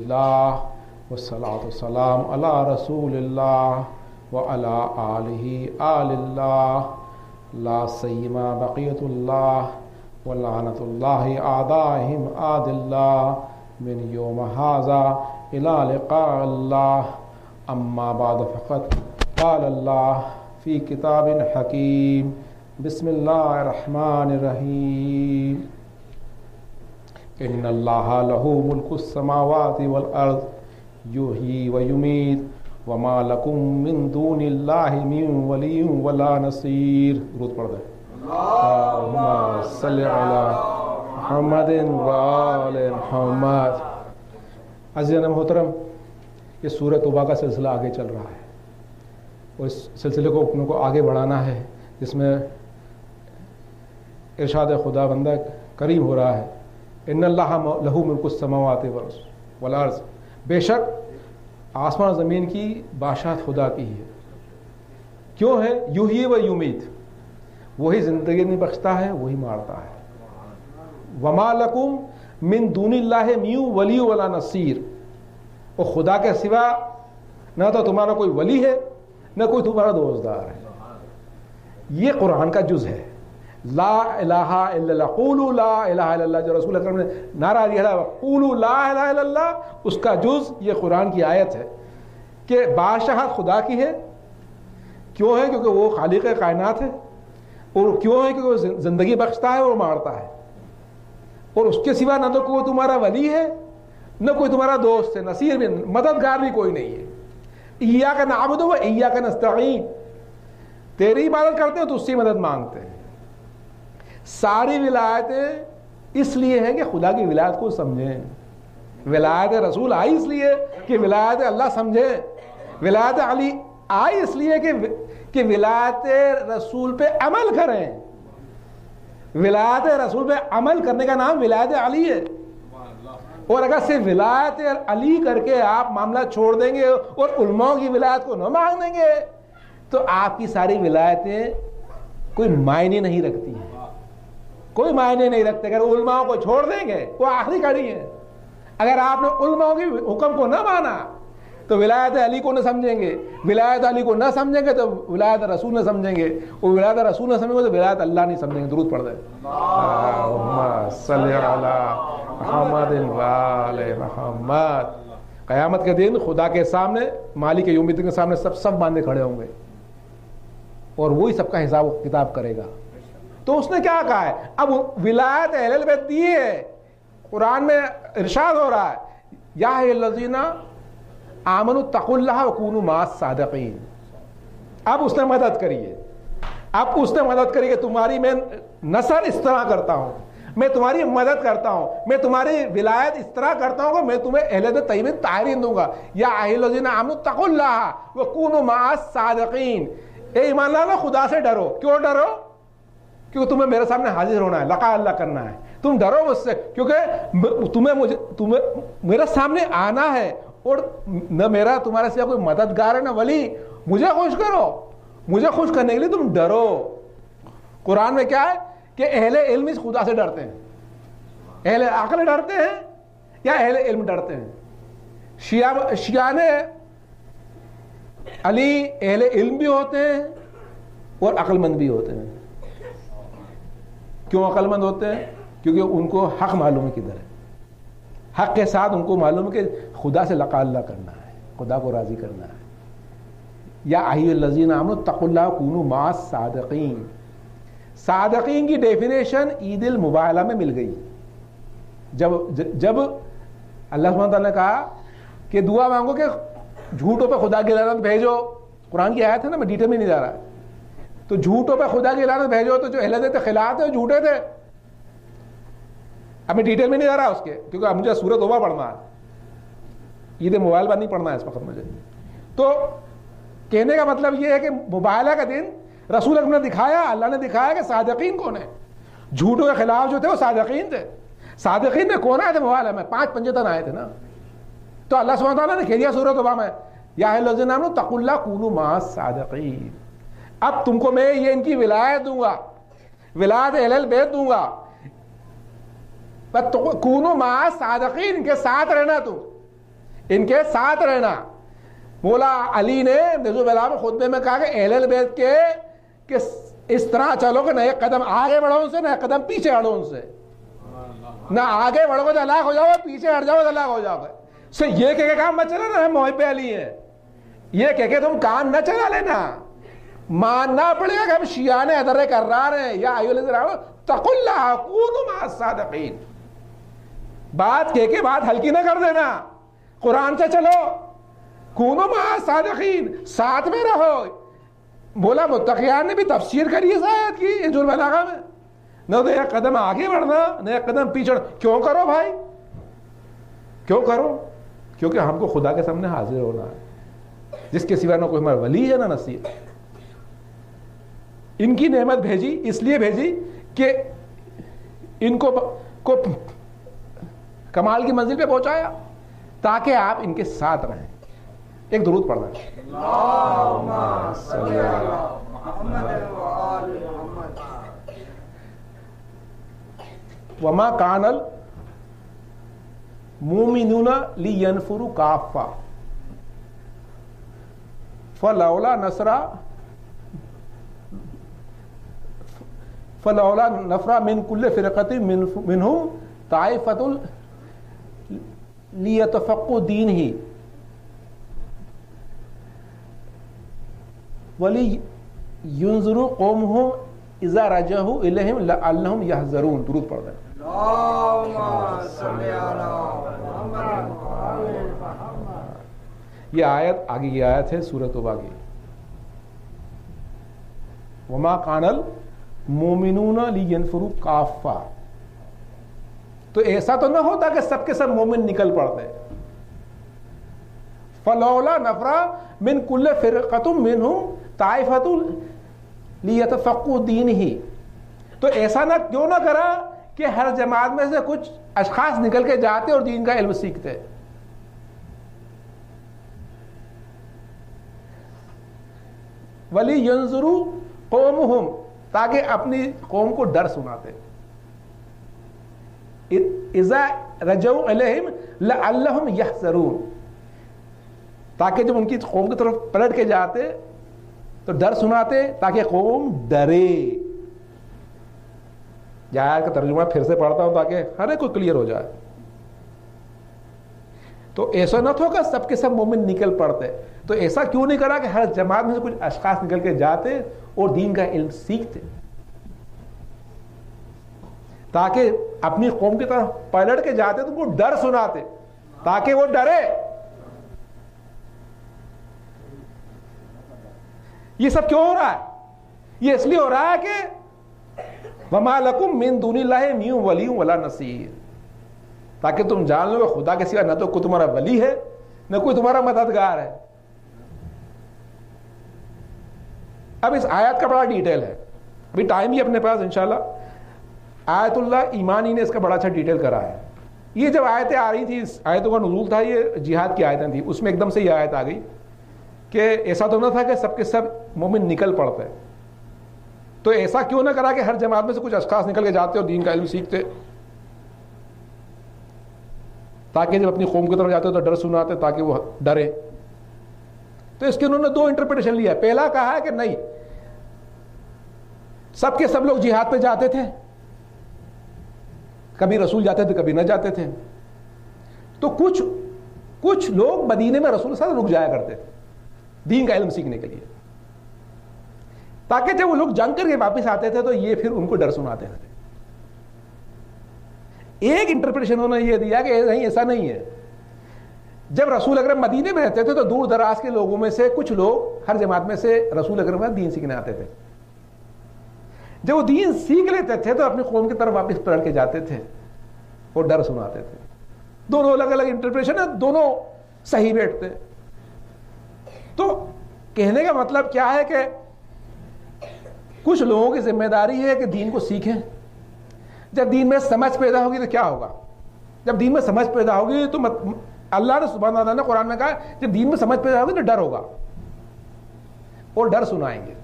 للہ والصلاۃ والسلام علی رسول اللہ وعلی آلہ آل اللہ لا سیما بقیت اللہ ولعنت اللہ اعدائہم عاد اللہ من یوم ھذا الی لقاء اللہ اما بعد فقط قال اللہ فی کتاب حکیم بسم اللہ الرحمن الرحیم ان اللہ لہ ملک السماوات والارض یحیی ویمیت وما لکم من دون اللہ من ولی ولا نصیر. درود پڑھ دیں. اللہم صلی علی محمد وآل محمد. عزیزان محترم، یہ سورہ توبہ کا سلسلہ آگے چل رہا ہے اور اس سلسلے کو اپنوں کو آگے بڑھانا ہے، جس میں ارشاد خدا بندہ کریم ہو رہا ہے ان اللہ لہ ملک السماوات والارض، بے شک آسمان و زمین کی بادشاہت خدا کی ہے. کیوں ہے؟ یحیی و یمیت، وہی زندگی نہیں بخشتا ہے، وہی مارتا ہے. وما لکم من دون اللہ من ولی ولا نصیر، اور خدا کے سوا نہ تو تمہارا کوئی ولی ہے نہ کوئی تمہارا دوستدار ہے. یہ قرآن کا جز ہے. لا الہ الا اللہ، قولوا لا الہ الا اللہ، جو رسول اکرم نے نعرہ دیا تھا قولوا لا الہ الا اللہ، اس کا جز یہ قرآن کی آیت ہے کہ بادشاہت خدا کی ہے. کیوں ہے؟ کیونکہ وہ خالق کائنات ہے. اور کیوں ہے؟ کیونکہ وہ زندگی بخشتا ہے اور مارتا ہے، اور اس کے سوا نہ تو کوئی تمہارا ولی ہے نہ کوئی تمہارا دوست ہے، نصیر بھی، مددگار بھی کوئی نہیں ہے. ایاک نعبد و ایاک نستعین، تیری عبادت کرتے ہیں تو اس سے مدد مانگتے ہیں. ساری ولایتیں اس لیے ہیں کہ خدا کی ولایت کو سمجھیں. ولایت رسول آئی اس لیے کہ ولایت اللہ سمجھیں. ولایت علی آئی اس لیے کہ ولایت رسول پہ عمل کریں. ولایت رسول پہ عمل کرنے کا نام ولایت علی ہے. اور اگر صرف ولایت علی کر کے آپ معاملہ چھوڑ دیں گے اور علماء کی ولایت کو نہ مانگ دیں گے تو آپ کی ساری ولایتیں کوئی معنی نہیں رکھتی ہیں، کوئی معنی نہیں رکھتے. اگر علماء کو چھوڑ دیں گے وہ آخری کڑی ہے. اگر آپ نے علماء کی حکم کو نہ مانا تو ولایت علی کو نہ سمجھیں گے، ولایت علی کو نہ سمجھیں گے تو ولایت رسول نہ سمجھیں گے، اور ولایت رسول نہ سمجھیں گے تو ولایت اللہ نہیں سمجھیں گے. درود پڑھ دیں. اللہم صلی علی محمد وآل محمد. قیامت کے دن خدا کے سامنے، مالک یوم الدین کے سامنے سب باندھے کھڑے ہوں گے اور وہی سب کا حساب و کتاب کرے گا. تو اس نے کیا کہا ہے؟ اب ولایت اہل بیت دی ہے. قرآن میں ارشاد ہو رہا ہے یا الذین آمنوا اتقوا اللہ وکونوا مع الصادقین. اب اس نے مدد کری ہے، اب اس نے مدد کری کہ تمہاری میں نصر اس طرح کرتا ہوں، میں تمہاری مدد کرتا ہوں، میں تمہاری ولایت اس طرح کرتا ہوں کہ میں تمہیں اہل بیت طیبین طاہرین دوں گا. یا الذین آمنوا اتقوا اللہ وکونوا مع الصادقین. اے ایمان والو خدا سے ڈرو. کیوں ڈرو؟ کیونکہ تمہیں میرے سامنے حاضر ہونا ہے، لقاء اللہ کرنا ہے. تم ڈرو مجھ سے کیونکہ تمہیں میرے سامنے آنا ہے، اور نہ میرا تمہارے سوا کوئی مددگار ہے نہ ولی. مجھے خوش کرو، مجھے خوش کرنے کے لیے تم ڈرو. قرآن میں کیا ہے کہ اہل علم اس خدا سے ڈرتے ہیں. اہل عقل ڈرتے ہیں یا اہل علم ڈرتے ہیں؟ شیعہ نے علی اہل علم بھی ہوتے ہیں اور عقل مند بھی ہوتے ہیں. کیوں عقل مند ہوتے ہیں؟ کیونکہ ان کو حق معلوم ہے کدھر ہے. حق کے ساتھ ان کو معلوم ہے کہ خدا سے لقاء اللہ کرنا ہے، خدا کو راضی کرنا ہے. یا ایھا الذین آمنوا اتقوا اللہ وکونوا مع الصادقین. صادقین کی ڈیفینیشن عید المباہلہ میں مل گئی. جب اللہ سبحانہ تعالیٰ نے کہا کہ دعا مانگو کہ جھوٹوں پہ خدا کی لعنت بھیجو، قرآن کی آیت ہے نا، میں ڈیٹیل میں نہیں جا رہا. تو جھوٹوں پہ خدا کی لعنت بھیجو، تو جو اہل بیت خلاف تھے وہ جھوٹے تھے. اب میں ڈیٹیل میں نہیں جا رہا اس کے، کیونکہ اب مجھے سورۃ توبہ پڑھنا ہے. عید موبائل پر نہیں پڑھنا ہے اس وقت مجھے. تو کہنے کا مطلب یہ ہے کہ مباہلہ کا دن رسول اکرم نے دکھایا، اللہ نے دکھایا کہ صادقین کون ہیں. جھوٹوں کے خلاف جو تھے وہ صادقین تھے. صادقین میں کون آئے تھے مباہلہ میں؟ 5 پنجتن آئے تھے نا. تو اللہ سبحانہ تعالیٰ نے کہہ دیا سورۃ توبہ میں یا الذین آمنوا اتقوا اللہ کونوا مع الصادقین. اب تم کو میں یہ ان کی ولایت دوں گا، ولایت اہل البیت دوں گا. کونوا مع الصادقین، ان کے ساتھ رہنا. تم ان کے ساتھ رہنا. مولا علی نے نزول بلا میں خطبے میں کہا کہ اہل بیت کے کہ اس طرح چلو کہ نہ ایک قدم آگے بڑھو ان سے نہ ایک قدم پیچھے ہٹو ان سے. نہ آگے بڑھو گے تو ہلاک ہو جاؤ, پیچھے ہٹ جاؤ تو ہلاک ہو جاؤ گے. سے یہ کہہ کے کام مت چلا نا ہم محب علی ہیں, یہ کہہ کے تم کام نہ چلا لینا. ماننا پڑے گا کہ ہم شیعان ادر کرار ہیں. یا ایھا الذین آمنوا اتقوا اللہ کونوا مع الصادقین. بات کہہ کے بات ہلکی نہ کر دینا, قرآن سے چلو. کونوا مع الصادقین, ساتھ میں رہو. مولا متقیان نے بھی تفسیر کری اس آیت کی نہج البلاغہ میں. نہ تو ایک قدم آگے بڑھنا نہ ایک قدم پیچھے. کیوں کرو بھائی, کیوں کرو؟ کیونکہ ہم کو خدا کے سامنے حاضر ہونا ہے, جس کے سوا نہ کوئی ہمارا ولی ہے نہ نصیر. ان کی نعمت بھیجی اس لیے بھیجی کہ ان کو کمال کی منزل پہ پہنچایا تاکہ آپ ان کے ساتھ رہیں. ایک درود پڑھنا ہے. اللہم صلی علی محمد و آل محمد. وما کان المؤمنون لینفروا کافہ فلولا نفر من کل فرقۃ منہم طائفۃ لیتفقهوا دینہ ولینذروا قومهم اذا رجعوا الیہم لعلہم یحذرون. درود پڑھ دیں. یہ آیت آگے کی آیت ہے سورۃ توبہ کی. وما کان المؤمنون لینفروا کافہ. تو ایسا تو نہ ہوتا کہ سب کے سب مومن نکل پڑتے. فلولا نفر من کل فرقۃ منہم طائفۃ لیتفقهوا دینہ. تو ایسا نہ کیوں نہ کرا کہ ہر جماعت میں سے کچھ اشخاص نکل کے جاتے اور دین کا علم سیکھتے. وَلِيَنْظُرُوا قَوْمُهُمْ, تاکہ اپنی قوم کو ڈر سناتے. اِذَا رَجَعُوا إِلَيْهِمْ لَعَلَّهُمْ يَحْذَرُونَ, تاکہ جب ان کی قوم کی طرف پلٹ کے جاتے تو ڈر سناتے تاکہ قوم ڈرے. آیت کا ترجمہ پھر سے پڑھتا ہوں تاکہ ہر ایک کو کلیئر ہو جائے. تو ایسا نہ تھا کہ سب کے سب مومن نکل پڑتے. تو ایسا کیوں نہیں کرا کہ ہر جماعت میں سے کچھ اشخاص نکل کے جاتے اور دین کا علم سیکھتے, تاکہ اپنی قوم کی طرف پلٹ کے جاتے تو ان کو ڈر سناتے تاکہ وہ ڈرے. یہ سب کیوں ہو رہا ہے؟ یہ اس لیے ہو رہا ہے کہ وَمَا لَكُم مِّن دُونِ اللَّهِ مِن وَلِيٍّ وَلَا نَصِيرٍ, تاکہ تم جان لو کہ خدا کے سوا نہ تو کوئی تمہارا ولی ہے نہ کوئی تمہارا مددگار ہے. اب اس آیت کا بڑا ڈیٹیل ہے, ابھی ٹائم ہی اپنے پاس انشاءاللہ. آیت اللہ ایمانی نے اس کا بڑا اچھا ڈیٹیل کرا ہے. یہ جب آیتیں آ رہی تھی, اس آیتوں کا نزول تھا, یہ جہاد کی آیتیں تھیں, اس میں ایک دم سے یہ آیت آ گئی کہ ایسا تو نہ تھا کہ سب کے سب مومن نکل پڑتے. تو ایسا کیوں نہ کرا کہ ہر جماعت میں سے کچھ اشخاص نکل کے جاتے اور دین کا علم سیکھتے, تاکہ جب اپنی قوم کی طرف جاتے تو ڈر سناتے تاکہ وہ ڈرے. تو اس کے انہوں نے دو انٹرپریٹیشن لیا. پہلا کہا ہے کہ نہیں, سب کے سب لوگ جہاد پہ جاتے تھے, کبھی رسول جاتے تھے کبھی نہ جاتے تھے. تو کچھ لوگ مدینے میں رسول صلی اللہ علیہ وسلم رک جایا کرتے تھے دین کا علم سیکھنے کے لیے, تاکہ جب وہ لوگ جنگ کر کے واپس آتے تھے تو یہ پھر ان کو ڈر سناتے تھے. ایک انٹرپریٹیشن انہوں نے یہ دیا کہ نہیں, ایسا نہیں ہے. جب رسول اکرم مدینے میں رہتے تھے تو دور دراز کے لوگوں میں سے کچھ لوگ ہر جماعت میں سے رسول اکرم کا دین سیکھنے آتے تھے. جب وہ دین سیکھ لیتے تھے تو اپنی قوم کی طرف واپس پلٹ کے جاتے تھے اور ڈر سناتے تھے. دونوں الگ الگ انٹرپریٹیشن ہے, دونوں صحیح بیٹھتے. تو کہنے کا مطلب کیا ہے کہ کچھ لوگوں کی ذمہ داری ہے کہ دین کو سیکھیں. جب دین میں سمجھ پیدا ہوگی تو کیا ہوگا؟ جب دین میں سمجھ پیدا ہوگی تو اللہ نے سبحانہ وتعالیٰ نے قرآن میں کہا جب دین میں سمجھ پیدا ہوگی تو ڈر ہوگا اور ڈر سنائیں گے.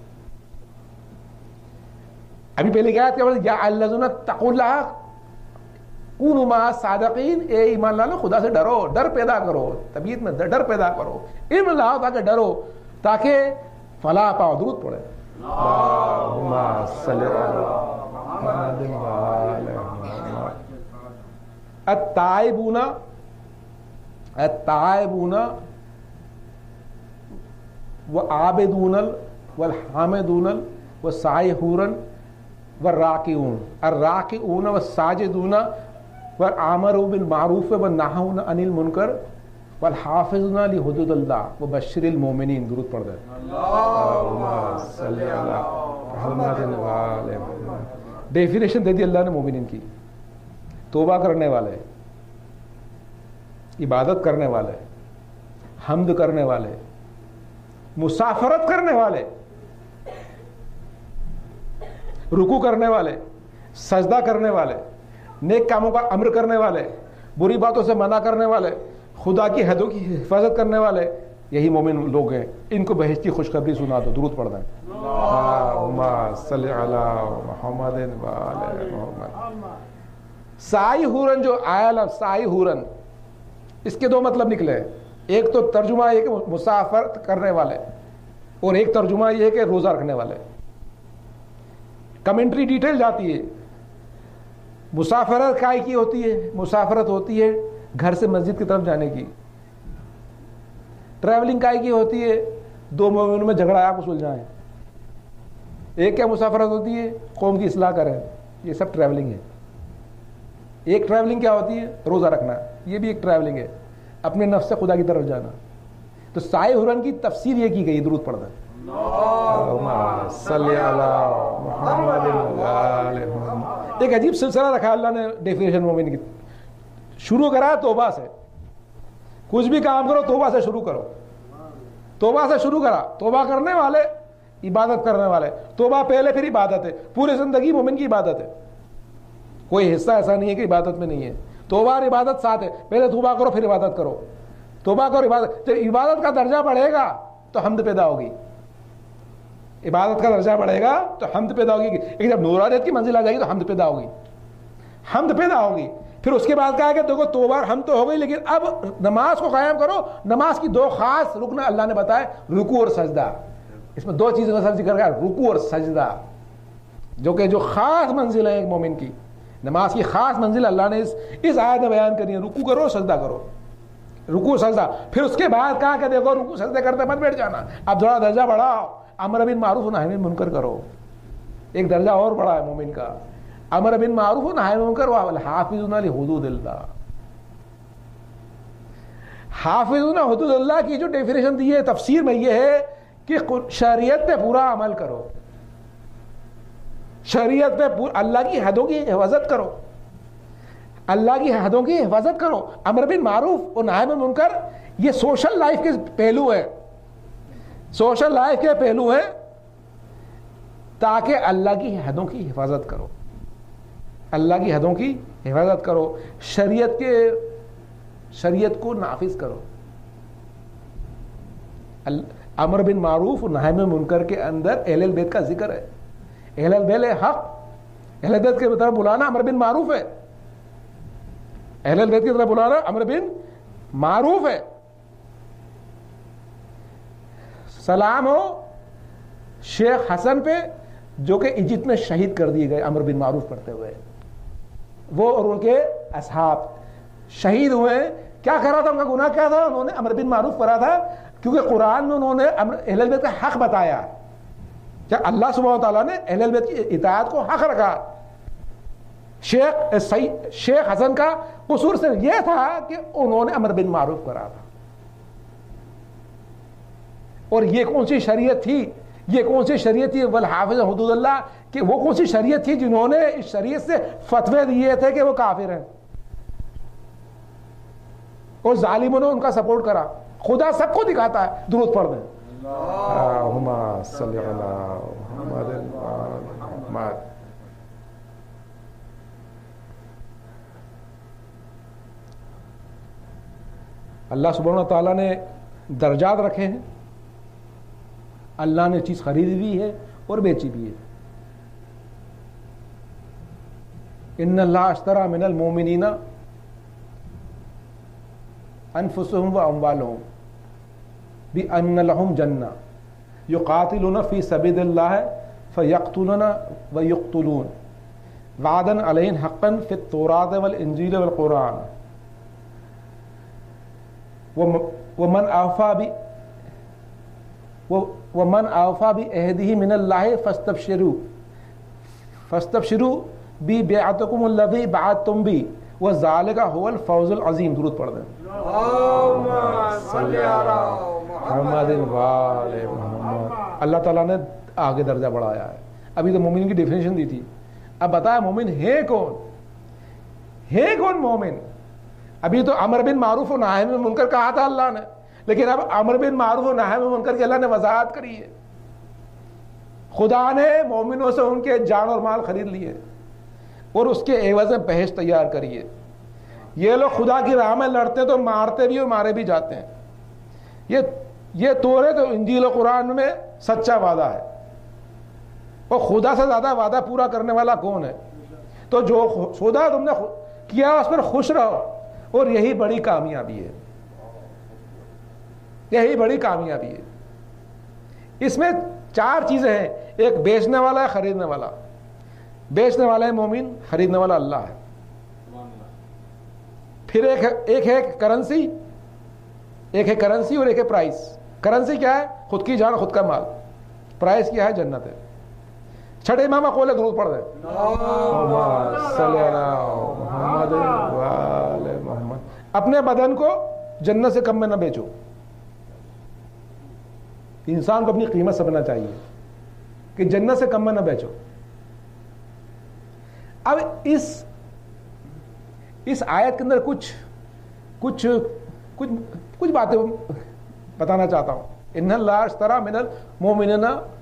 ابھی پہلے کیا ہے یا الذین اتقوا اللہ کونوا مع صادقین، اے ایمان والو خدا سے ڈرو، ڈر پیدا کرو، طبیعت میں ڈر پیدا کرو، علم لاؤ تاکہ ڈرو، تاکہ فلاح پاؤ. درود پڑھے اللہم صلی علی محمد وعلی محمد. التائبون والعابدون والحامدون والسائحون والراکعون، الراکعون والساجدون والآمرون بالمعروف والناہون عن المنکر والحافظون لحدود اللہ وبشر المؤمنین. درود پڑھ دیں اللہم صلی علی محمد وعلی محمد. ڈیفینیشن دے دی اللہ نے مومنین کی: توبہ کرنے والے، عبادت کرنے والے، حمد کرنے والے، مسافرت کرنے والے، رکوع کرنے والے، سجدہ کرنے والے، نیک کاموں کا امر کرنے والے، بری باتوں سے منع کرنے والے، خدا کی حدوں کی حفاظت کرنے والے، یہی مومن لوگ ہیں. ان کو بہشت کی خوشخبری سنا دو. درود پڑھ دیں اللہم صلی علی محمد وعلی محمد. سائحون، جو آیا لفظ سائحون، اس کے دو مطلب نکلے. ایک تو ترجمہ یہ کہ مسافرت کرنے والے، اور ایک ترجمہ یہ کہ روزہ رکھنے والے. کمنٹری ڈیٹیل جاتی ہے. مسافرت کائے کی ہوتی ہے؟ مسافرت ہوتی ہے گھر سے مسجد کی طرف جانے کی. ٹریولنگ کائے کی ہوتی ہے؟ دو مومنوں میں جھگڑا آپ سلجھائیں. ایک کیا مسافرت ہوتی ہے؟ قوم کی اصلاح کریں. یہ سب ٹریولنگ ہے. ایک ٹریولنگ کیا ہوتی ہے؟ روزہ رکھنا. یہ بھی ایک ٹریولنگ ہے، اپنے نفس سے خدا کی طرف جانا. تو سائحون کی تفسیر یہ کی گئی. درود پڑھ دیں اللہم صلی علی محمد وعلی محمد. ایک عجیب سلسلہ رکھا اللہ نے ڈیفینیشن مومن کی. شروع کرا توبہ سے. کچھ بھی کام کرو توبہ سے شروع کرو. توبہ سے شروع کرا. توبہ کرنے والے، عبادت کرنے والے. توبہ پہلے پھر عبادت ہے. پوری زندگی مومن کی عبادت ہے. کوئی حصہ ایسا نہیں ہے کہ عبادت میں نہیں ہے. توبہ اور عبادت ساتھ ہے. پہلے توبہ کرو پھر عبادت کرو. توبہ کرو عبادت. جب عبادت کا درجہ بڑھے گا تو حمد پیدا ہوگی. عبادت کا درجہ بڑھے گا تو حمد پیدا ہوگی. لیکن جب نورانیت کی منزل آ جائے گی تو حمد پیدا ہوگی. حمد پیدا ہوگی. پھر اس کے بعد کہا کہ دیکھو توبہ اور حمد تو ہو گئی، لیکن اب نماز کو قائم کرو. نماز کی دو خاص رکن اللہ نے بتائے: رکوع اور سجدہ. اس میں دو چیزوں کا ذکر کیا: رکوع اور سجدہ، جو کہ جو خاص منزل ہے ایک مومن کی. نماز کی خاص منزل اللہ نے اس آیت میں بیان کرنی ہے: رکوع کرو سجدہ کرو. رکوع سجدہ. پھر اس کے بعد کہا کہ دیکھو رکوع سجدہ کرتے مت بیٹھ جانا، اب تھوڑا درجہ بڑھاؤ. امر بالمعروف و نہی عن المنکر کرو. ایک درجہ اور بڑا ہے مومن کا. امر بالمعروف و نہی عن المنکر والحافظون لحدود اللہ. حافظون حدود اللہ کی جو ڈیفینیشن دی ہے تفسیر میں یہ ہے کہ شریعت پہ پورا عمل کرو. شریعت پہ اللہ کی حدوں کی حفاظت کرو. اللہ کی حدوں کی حفاظت کرو. امر بالمعروف اور نہی عن المنکر یہ سوشل لائف کے پہلو ہے. سوشل لائف کے پہلو ہیں تاکہ اللہ کی حدوں کی حفاظت کرو. اللہ کی حدوں کی حفاظت کرو. شریعت کو نافذ کرو. امر بالمعروف و نہی عن منکر کے اندر اہل البیت کا ذکر ہے. اہل البیت حق. اہل البیت کی طرف بلانا امر بالمعروف ہے. اہل البیت کی طرف بلانا امر بالمعروف ہے. سلام ہو شیخ حسن پہ جو کہ ایجپٹ میں شہید کر دیے گئے امر بالمعروف کرتے ہوئے. وہ اور ان کے اصحاب شہید ہوئے. کیا کرا تھا؟ ان کا گناہ کیا تھا؟ انہوں نے امر بالمعروف کرا تھا کیونکہ قرآن میں انہوں نے اہل البیت کا حق بتایا. کیا اللہ سبحانہ و تعالیٰ نے اہل البیت کی اطاعت کو حق رکھا. شیخ حسن کا قصور صرف یہ تھا کہ انہوں نے امر بالمعروف کرا تھا. اور یہ کون سی شریعت تھی؟ یہ کون سی شریعت تھی؟ والحافظ حدود اللہ. کہ وہ کون سی شریعت تھی جنہوں نے اس شریعت سے فتوے دیے تھے کہ وہ کافر ہیں اور ظالموں نے ان کا سپورٹ کرا. خدا سب کو دکھاتا ہے. درود پڑھ دیں اللہم صلی علی محمد محمد. اللہ سبحانہ تعالیٰ نے درجات رکھے ہیں. اللہ نے چیز خریدی بھی ہے اور بیچی بھی ہے. ان اللہ اشترى من المؤمنین انفسهم واموالهم بان لهم جنہ یقاتلون فی سبیل اللہ فیقتلون ویقتلون وعدا علیہم حقا فی التوراۃ والانجیل والقرآن ومن اوفی بعہدہ من اللہ فاستبشروا ببیعتکم الذی بعدتم بہ وذالک هو الفوز العظیم. درود پڑھ دیں. اللہم صلی علی محمد وآل محمد. اللہ تعالیٰ نے آگے درجہ بڑھایا ہے. ابھی تو مومن کی ڈیفینیشن دی تھی, اب بتایا مومن ہے کون, ہے کون مومن. ابھی تو امر بن معروف و نہی عن منکر کہا تھا اللہ نے, لیکن اب امر بن معروف و نہی عن منکر کی اللہ نے وضاحت کری ہے. خدا نے مومنوں سے ان کے جان اور مال خرید لیے اور اس کے عوض میں بہشت تیار کری ہے. یہ لوگ خدا کی راہ میں لڑتے تو مارتے بھی اور مارے بھی جاتے ہیں. یہ توریت اور انجیل و قرآن میں سچا وعدہ ہے, اور خدا سے زیادہ وعدہ پورا کرنے والا کون ہے. تو جو خدا تم نے کیا اس پر خوش رہو, اور یہی بڑی کامیابی ہے, یہی بڑی کامیابی ہے. اس میں 4 چیزیں ہیں. ایک بیچنے والا ہے, خریدنے والا. بیچنے والا ہے مومن, خریدنے والا اللہ ہے. پھر ایک ہے کرنسی, ایک ہے کرنسی اور ایک ہے پرائز. کرنسی کیا ہے؟ خود کی جان, خود کا مال. پرائز کیا ہے؟ جنت ہے. چھٹے امام قول درود پڑھ دیں. صلی اللہ محمد وآل محمد. اپنے بدن کو جنت سے کم میں نہ بیچو. انسان کو اپنی قیمت سمجھنا چاہیے کہ جنت سے کم میں نہ بیچو. اب اس آیت کے اندر کچھ باتیں بتانا چاہتا ہوں. ان اللہ اشتری من المؤمنین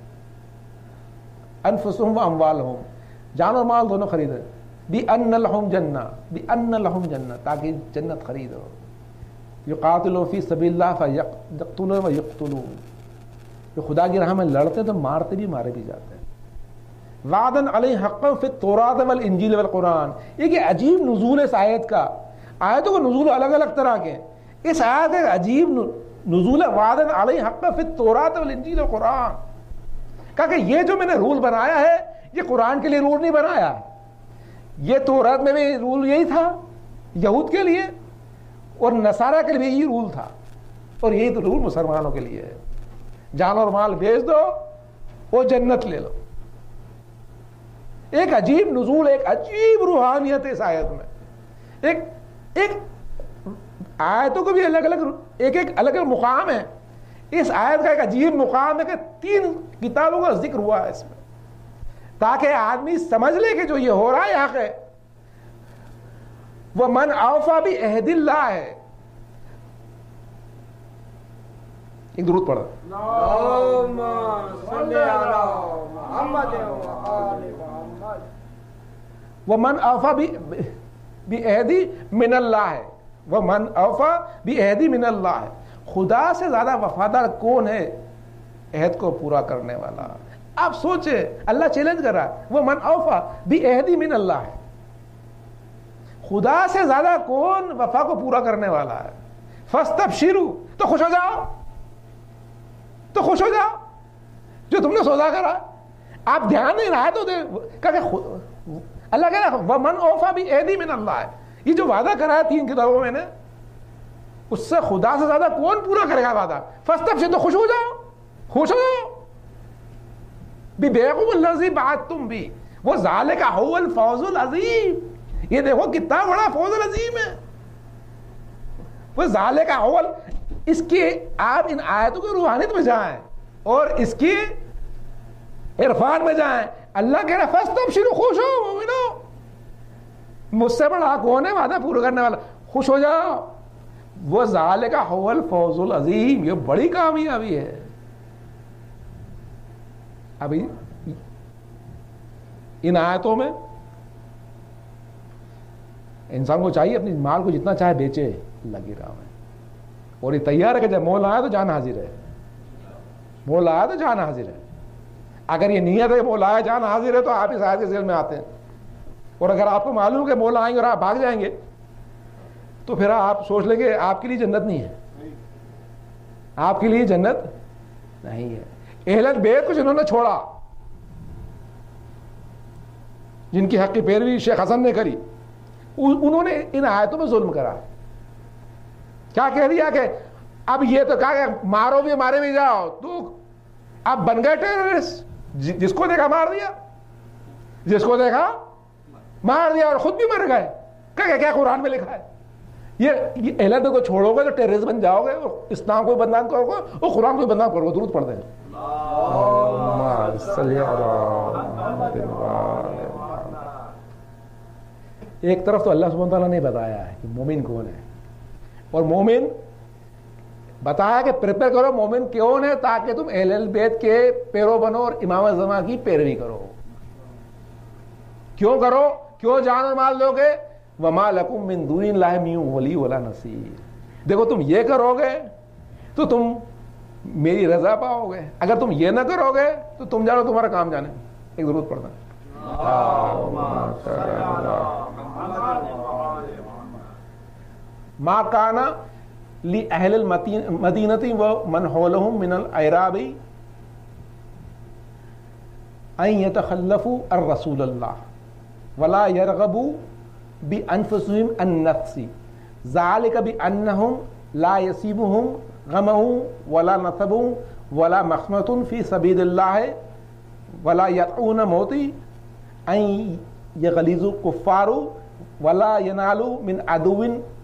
انفسهم واموالهم, جان اور مال دونوں خریدے. بان لهم جنہ, بان لهم جنہ, تاکہ جنت خریدو. یقاتلون فی سبیل اللہ فیقتلون ویقتلون, جو خدا کی راہ میں لڑتے تو مارتے بھی مارے بھی جاتے ہیں. وعدا علیہ حقا فی التوراۃ والانجیل والقرآن. یہ عجیب نزول اس آیت کا. آیتوں کا نزول الگ الگ طرح کے, اس آیت کا عجیب نزول ہے. وعدا علیہ حقا فی التوراۃ والانجیل والقرآن. کہا کہ یہ جو میں نے رول بنایا ہے یہ قرآن کے لیے رول نہیں بنایا, یہ تورات میں بھی رول یہی تھا یہود کے لیے, اور نصارہ کے لیے یہی رول تھا, اور یہی تو رول مسلمانوں کے لیے ہے. جان اور مال بیچ دو اور جنت لے لو. ایک عجیب نزول, ایک عجیب روحانیت ہے اس آیت میں. ایک آیتوں کو بھی الگ الگ الگ مقام ہے. اس آیت کا ایک عجیب مقام ہے کہ 3 کتابوں کا ذکر ہوا ہے اس میں, تاکہ آدمی سمجھ لے کہ جو یہ ہو رہا ہے یہاں کے وہ من اوفا بعہد اللہ ہے. ایک درود پڑھو. اللہم صلی علی محمد وآل محمد. ومن اوفا بعہد من اللہ ہے. ومن اوفا بعہد من اللہ ہے. خدا سے زیادہ وفادار کون ہے عہد کو پورا کرنے والا؟ آپ سوچے, اللہ چیلنج کر رہا ہے. وہ من اوفا بعہد من اللہ ہے. خدا سے زیادہ کون وفا کو پورا کرنے والا ہے؟ فاستبشروا, تو خوش ہو جاؤ, تو خوش ہو جاؤ جو تم نے سودا کرا. آپ دھیان نہیں رہا تو اللہ کہہ رہا ہے ومن اوفا بعہد من اللہ ہے. یہ جو وعدہ کرا ہے 3 کتابوں میں نے, اس سے خدا سے زیادہ کون پورا کرے گا وعدہ؟ فاستبشروا, تو خوش ہو جاؤ, خوش ہو جاؤ. ببیعکم الذی بعدتم بہ وذالک هو الفوز العظیم. یہ دیکھو کتنا بڑا فوز العظیم ہے. وذالک هو, اس کی آپ ان آیتوں کی روحانیت میں جائیں اور اس کی عرفان میں جائیں. اللہ کہہ رہا ہے فاستبشروا, خوش ہو مومنو, مجھ سے بڑا کون ہے وعدہ پورا کرنے والا, خوش ہو جاؤ. وہ ذالک هو الفوز العظیم, یہ بڑی کامیابی ہے. ابھی ان آیتوں میں انسان کو چاہیے اپنی مال کو جتنا چاہے بیچے لگی رہا ہے, اور یہ تیار ہے کہ جب مولا آیا تو جان حاضر ہے. مولا آیا تو جان حاضر ہے. اگر یہ نیت ہے مولا آیا جان حاضر ہے تو آپ اس آیت کے ذیل میں آتے ہیں. اور اگر آپ کو معلوم ہے کہ مولا آئیں گے اور آپ بھاگ جائیں گے تو پھر آپ سوچ لیں گے آپ کے لیے جنت نہیں ہے، آپ کے لیے جنت نہیں ہے۔ اہل بیت کو جنہوں نے چھوڑا، جن کی حق کی پیروی شیخ حسن نے کری، انہوں نے ان آیتوں میں ظلم کرا۔ کیا کہہ دیا کہ اب یہ تو کہا کہ مارو بھی مارے بھی جاؤ، تو اب بن گئے ٹیررسٹ، جس کو دیکھا مار دیا، جس کو دیکھا مار دیا، اور خود بھی مر گئے۔ کیا قرآن میں لکھا ہے؟ یہ اہل بیت کو چھوڑو گے تو ٹیررسٹ بن جاؤ گے، اسلام کو بدنام کرو گے اور قرآن کو بدنام کرو گے۔ درود پڑھتے ہیں۔ ایک طرف تو اللہ سبحانہ تعالیٰ نے بتایا ہے کہ مومن کون ہے، اور مومن بتایا کہ پریپئر کرو مومن کون ہے تاکہ تم اہل بیت کے پیرو بنو اور امام زمان کی پیروی کرو۔ کیوں کرو؟ کیوں جان اور مال دو گے؟ وما لکم من دون اللہ من ولی ولا نصیر۔ دیکھو تم یہ کرو گے تو تم میری رضا پاؤ گے، اگر تم یہ نہ کرو گے تو تم جانو تمہارا کام جانے۔ ایک درود پڑھنا۔ ما کان لأہل المدینۃ ومن حولهم من الاعراب ان یتخلفوا عن رسول اللہ ولا يرغبوا بانفسهم عن نفس ذلك بانهم لا يصيبهم غم ولا نصب ولا مخمة في سبيل الله ولا يطعون موت ان يغلظ الكفار ولا ينالوا من عدو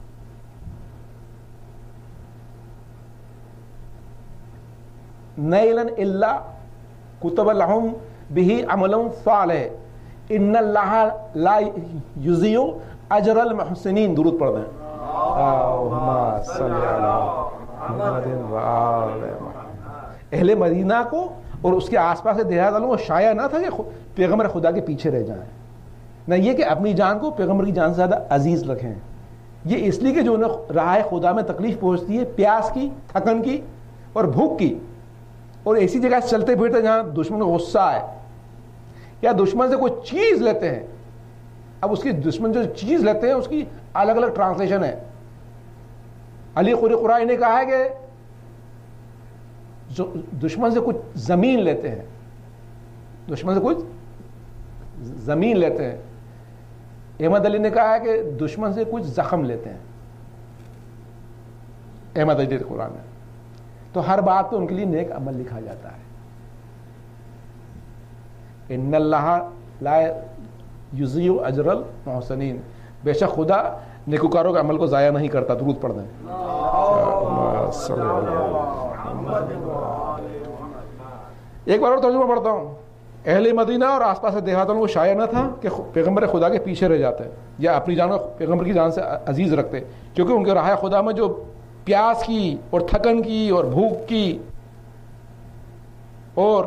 نیلا الا کتب لهم به عمل صالح ان اللہ لا یضیع اجر المحسنین۔ درود پڑھ دیں۔ اللہم صل علی محمد وآل محمد۔ اہل مدینہ کو اور اس کے آس پاس کے دیہات والوں کو شایع نہ تھا کہ پیغمبر خدا کے پیچھے رہ جائیں، نہ یہ کہ اپنی جان کو پیغمبر کی جان سے زیادہ عزیز رکھیں۔ یہ اس لیے کہ جو انہیں راہ خدا میں تکلیف پہنچتی ہے، پیاس کی، تھکن کی اور بھوک کی، اور ایسی جگہ سے چلتے پھرتے جہاں دشمن کو غصہ ہے یا دشمن سے کوئی چیز لیتے ہیں۔ اب اس کی دشمن جو چیز لیتے ہیں اس کی الگ الگ ٹرانسلیشن ہے۔ علی قرآن نے کہا ہے کہ جو دشمن سے کچھ زمین لیتے ہیں، دشمن سے کچھ زمین لیتے ہیں۔ احمد علی نے کہا ہے کہ دشمن سے کچھ زخم لیتے ہیں، احمد علی قرآن میں۔ تو ہر بات پہ ان کے لیے نیک عمل لکھا جاتا ہے۔ ان اللہ لا یضیع اجر المحسنین، بے شک خدا نیکوکاروں کے عمل کو ضائع نہیں کرتا۔ درود پڑھ دیں۔ ایک بار اور ترجمہ پڑھتا ہوں۔ اہل مدینہ اور آس پاس کے دیہاتوں کو شایع نہ تھا کہ پیغمبر خدا کے پیچھے رہ جاتے یا اپنی جان کو پیغمبر کی جان سے عزیز رکھتے، کیونکہ ان کے راہ خدا میں جو پیاس کی اور تھکن کی اور بھوک کی اور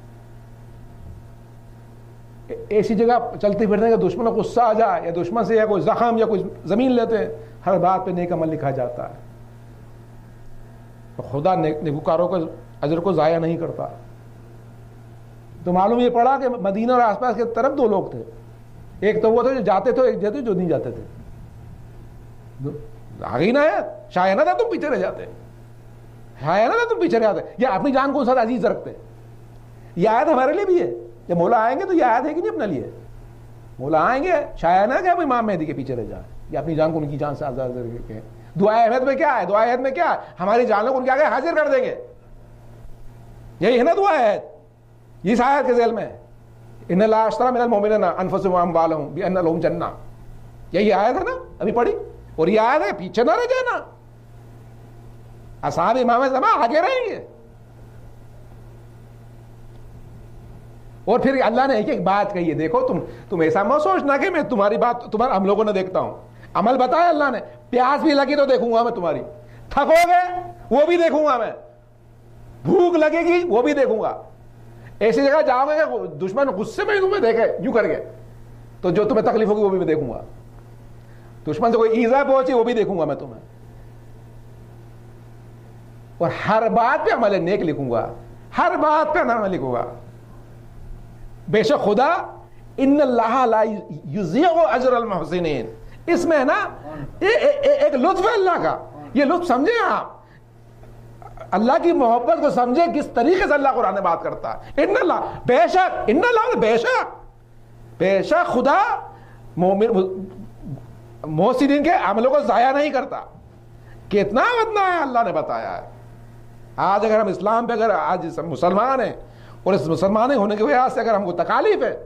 ایسی جگہ چلتے پھرنے کا دشمن کو غصہ آ جائے یا دشمن سے یا کوئی زخم یا کوئی زمین لیتے ہیں، ہر بات پہ نیک عمل لکھا جاتا ہے۔ خدا نیکوکاروں کے اجر کو ضائع نہیں کرتا۔ تو معلوم یہ پڑا کہ مدینہ اور آس پاس کے طرف دو لوگ تھے، ایک تو وہ تھے جو جاتے تھے، ایک جو نہیں جاتے تھے۔ آگے نہ ہے، شاید نہ تھا تم پیچھے رہ جاتے، شاید نہ تھا تم پیچھے رہ جاتے، یا اپنی جان کو ساتھ عزیز رکھتے۔ یہ آیت ہمارے لیے بھی ہے، جب مولا آئیں گے تو یہ آیت ہے کہ نہیں اپنے لیے؟ مولا آئیں گے، شاید نہ کہ آپ امام مہدی کے پیچھے رہ جائیں یا اپنی جان کو ان کی جان سے آزاد کر کے۔ دعائے احمد میں کیا ہے؟ دعائے احمد میں کیا ہے؟ ہماری جانوں کو ان کے آگے حاضر کر دیں گے، یہی ہے نا دعائے احمد۔ اس آیت کے ذیل میں ان اللہ اشتری من المؤمنین انفسهم واموالهم بان لهم جنہ، یہی آیت ہے نا ابھی پڑھی، اور یہ آیت ہے پیچھے نہ رہ جانا، اصحاب امام زمان آگے رہیں گے۔ اور پھر اللہ نے ایک ایک بات کہی ہے، دیکھو تم ایسا مت سوچنا کہ میں تمہاری بات تمہارا ہم لوگوں نے دیکھتا ہوں، عمل بتایا اللہ نے۔ پیاس بھی لگی تو دیکھوں گا میں تمہاری، تھکو گے وہ بھی دیکھوں گا میں، بھوک لگے گی وہ بھی دیکھوں گا۔ ایسی جگہ جاؤ گے کہ دشمن غصے میں تمہیں دیکھے یوں کر کے تو جو تمہیں تکلیف ہوگی وہ بھی میں دیکھوں گا، دشمن سے کوئی ایذا پہنچی وہ بھی دیکھوں گا میں تمہیں، اور ہر بات پہ عمل نیک لکھوں گا، ہر بات پہ عمل لکھوں گا۔ بے شک خدا ان اللہ لا یضیع اجر المحسنین. اس میں ہے نا ایک لطف ہے اللہ کا. یہ لطف سمجھیں آپ, اللہ کی محبت کو سمجھیں کس طریقے سے اللہ قرآن میں بات کرتا ہے. ان اللہ بے شک, ان اللہ بے شک خدا محسنین کے عملوں کو ضائع نہیں کرتا. کتنا بدنا ہے اللہ نے بتایا ہے. آج اگر ہم اسلام پہ اگر آج مسلمان ہیں اور اس مسلمان ہونے کی وجہ سے اگر ہم کو تکالیف ہے,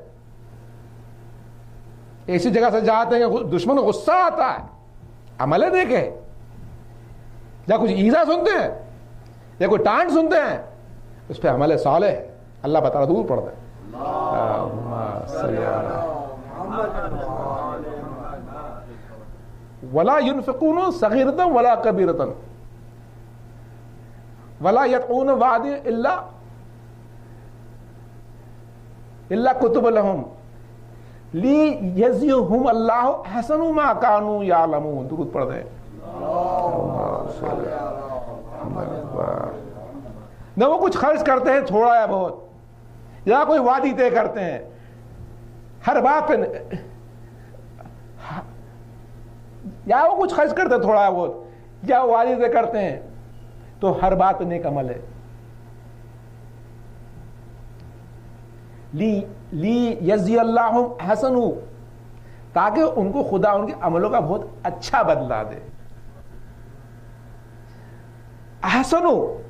ایسی جگہ سے جاتے ہیں کہ دشمن کو غصہ آتا ہے, عملے دیکھے یا کچھ ایزا سنتے ہیں یا کوئی ٹانٹ سنتے ہیں, اس پہ عمل صالح ہے, اللہ بتا رہا دور پڑ دے. ولا ينفقون صغيرة ولا كبيرة ولا يدعون وعد الا كتب لهم ليجزيهم الله احسن ما كانوا يعلمون. درود پڑھ دیں. نہ وہ کچھ خرچ کرتے ہیں تھوڑا یا بہت, یا کوئی وعدی طے کرتے ہیں ہر بات پہ, یا وہ کچھ خرچ کرتے ہیں تھوڑا یا بہت, یا وعدی طے کرتے ہیں تو ہر بات پہ نیک عمل ہے. لی یجزی اللہ احسن, تاکہ ان کو خدا ان کے عملوں کا بہت اچھا بدلہ دے. احسن,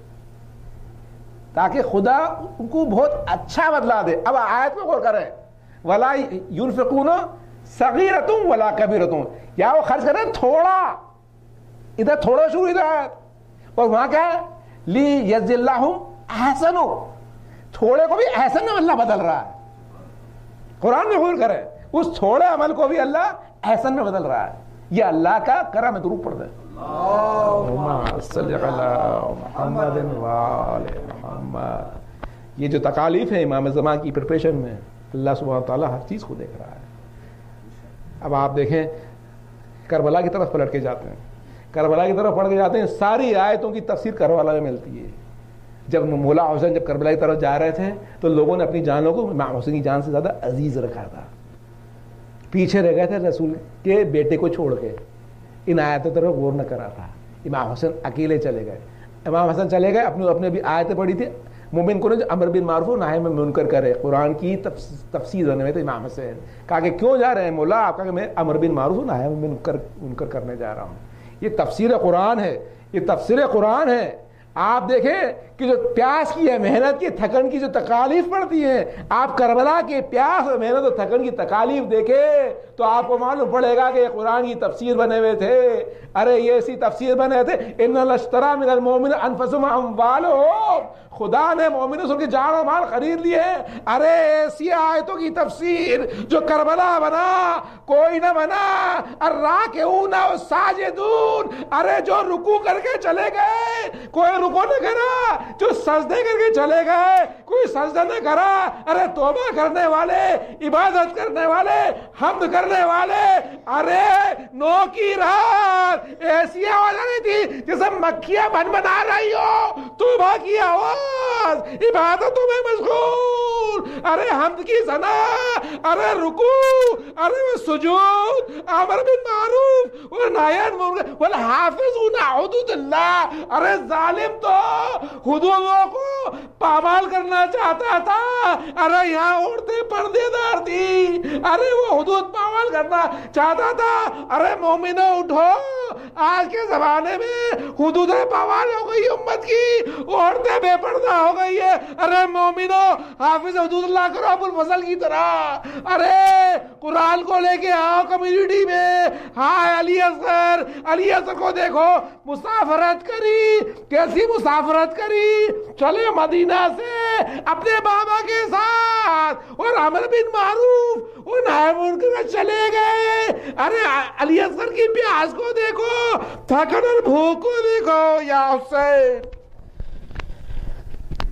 تاکہ خدا ان کو بہت اچھا بدلہ دے. اب آیت میں غور کریں, ولا ينفقون صغیرۃ ولا کبیرۃ, یا وہ خرچ کریں تھوڑا, ادھر تھوڑا شروع ہدایت, اور وہاں کیا ہے لی یجزی اللہ احسن, تھوڑے کو بھی احسن میں اللہ بدل رہا ہے. قرآن میں غور کریں, اس تھوڑے عمل کو بھی اللہ احسن میں بدل رہا ہے. یہ اللہ کا کرم ہے. درود پڑھ دیں. اللہم صلی علی محمد وآل محمد. یہ جو تکالیف ہے امام زمان کی پریپریشن میں, اللہ سبحانہ تعالیٰ ہر چیز کو دیکھ رہا ہے. اب آپ دیکھیں کربلا کی طرف پلٹ کے جاتے ہیں, کربلا کی طرف پڑھ کے جاتے ہیں, ساری آیتوں کی تفسیر کربلا میں ملتی ہے. جب مولا حسین جب کربلا کی طرف جا رہے تھے تو لوگوں نے اپنی جانوں کو امام حسین کی جان سے زیادہ عزیز رکھا تھا, پیچھے رہ گئے تھے رسول کے بیٹے کو چھوڑ کے, ان آیتوں طرف غور نہ کرا تھا. امام حسین اکیلے چلے گئے, امام حسن چلے گئے, اپنے بھی آیتیں پڑھی تھی, مومن کو جو امر بالمعروف و نہی عن المنکر کرے, قرآن کی تفسیر کرنے میں. تو امام حسین کہا کہ کیوں جا رہے ہیں مولا؟ آپ کہا کہ میں امر بالمعروف و نہی عن المنکر کرنے جا رہا ہوں. یہ تفسیر قرآن ہے, یہ تفسیر قرآن ہے. آپ دیکھیں کہ جو پیاس کی ہے, محنت کی, تھکن کی جو تکالیف پڑتی ہیں, آپ کربلا کے پیاس اور محنت اور تھکن کی تکالیف دیکھیں تو آپ کو معلوم پڑے گا کہ یہ قرآن کی تفسیر بنے ہوئے تھے. ارے یہ ایسی تفسیر بنے تھے, ان اللہ اشتری من المؤمنین انفسهم واموالهم, خدا نے مومنوں سے ان کی جان و مال خرید لیے. ارے ایسی آیتوں کی تفسیر جو کربلا بنا کوئی نہ بنا. الراکعون والساجدون, ارے جو رکوع کر کے چلے گئے کوئی رکوع نہ کرا, جو سجدے کر کے چلے گئے کوئی سجدہ نہ کرا. ارے توبہ کرنے والے, عبادت کرنے والے, حمد کرنے والے, ارے 9 کی رات ایسی آواز آ رہی تھی جیسے مکھیاں بنا رہی ہو, توبہ کی آواز, عبادتوں میں مشغول, ارے حمد کی ثنا, ارے رکوع, ارے سجود, امر بالمعروف ونہی عن المنکر والحافظون حدود اللہ. ارے ظالم تو حدودوں کو پامال کرنا چاہتا تھا. ارے یہاں عورتیں پردے دار تھی, ارے وہ حدود پامال کرنا چاہتا تھا. ارے مومنوں اٹھو, آج کے زمانے میں حدودیں پامال ہو گئی امت کی, عورتیں بے پردہ ہو گئی ہے. ارے مومنوں حافظ حدود اللہ کرو ابو الفضل کی طرح. ارے قرآن کو لے کے آؤ کمیونٹی میں. ہائے علی اصغر, علی اصغر کو دیکھو مسافرت کری, کیسی مسافرت کری, چلے مدینہ سے اپنے بابا کے ساتھ اور امر بالمعروف اور نہی عن المنکر چلے گئے. ارے علی اصغر کی پیاس کو دیکھو, تھکن اور بھوک کو دیکھو. یا حسین